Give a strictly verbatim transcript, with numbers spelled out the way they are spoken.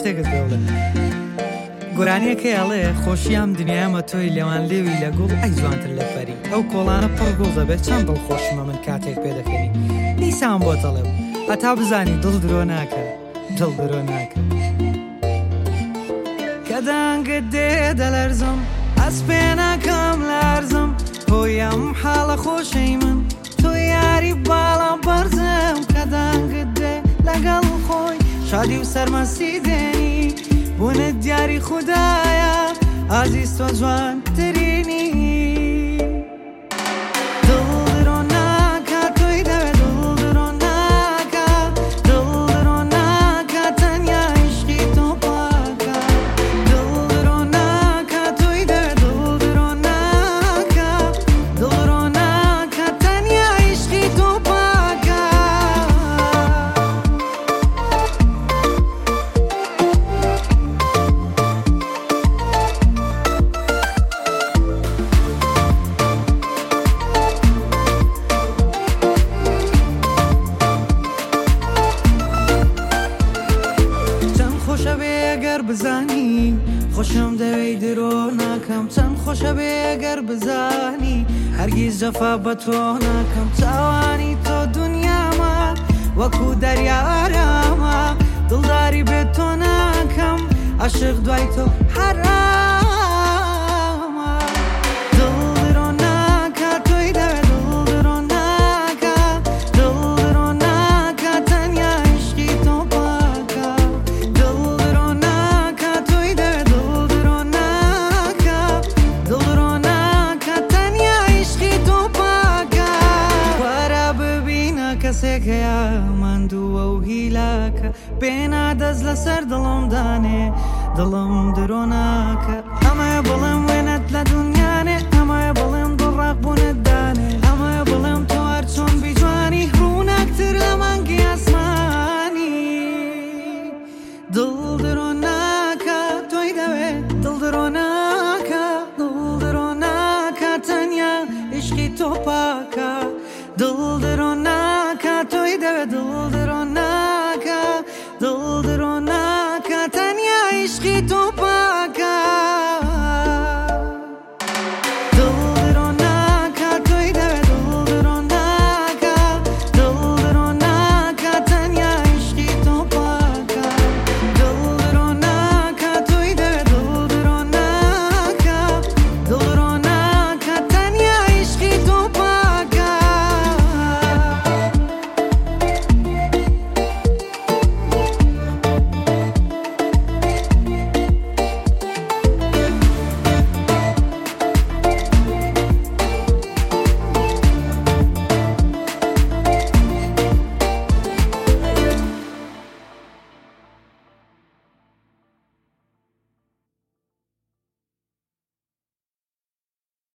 شتێکت پێ بڵێم گۆرانیەکە ئەڵێ خۆشیام دنیامە تۆی لێوان لێوی لە گوڵ ئەی جوانتر لە فەری ئەو کۆڵانە پڕ گوڵ دەبێت چەند دڵخۆشمە من کاتێک پێ دەکەنی نیسان بۆ تەڵێم هەتا بزانی دڵ درۆ ناکە دڵ درۆ ناکە کە دانگت دێ دەلەرزم ئەس پێ ناکەم لەرزم تۆی ئەم حاڵە خۆشەی من تۆ یاری باڵا بەرزم کە دانگت دێ لەگەڵ خۆی شادی و سەرمەسی دێنی بوونت دیاری خودایە ئازیز تۆ جوانترینی دڵ درۆ ناکە تۆی دەوێت دڵ درۆ ناکە دڵ درۆ ناکە تەنیا عیشقی تۆ پاکە دڵ درۆ ناکە تۆی دەوێت دڵ درۆ ناکە دڵ درۆ ناکە تەنیا عیشقی تۆ پاکە بزانی خۆشم دەوێی درۆ ناکەم چەند خۆشە بێ ئەگەر بزانی هەرگیز جەفا بە تۆ ناکەم چاوانی تۆ دنیامە وەکو دەریا ئارامە دڵداری بێت تۆ ناکەم عاشق دوای تۆ حرامە دڵ درۆ ناکە تۆی دەوێت دڵ درۆ ناکە دڵ درۆ ناکە تەنیا عیشقی تۆ پاکە دڵ درۆ ناکە تۆی دەوێت دڵ درۆ ناکە دڵ درۆ ناکە تەنیا عیشقی تۆ پاکە وەرە ببینە کەسێک هەیە ماندووە و هیلاکە پێنا دەست لەسەر دڵم دانێ دڵم درۆ ناکە ئەمە بڵم وێنەت لە دنیا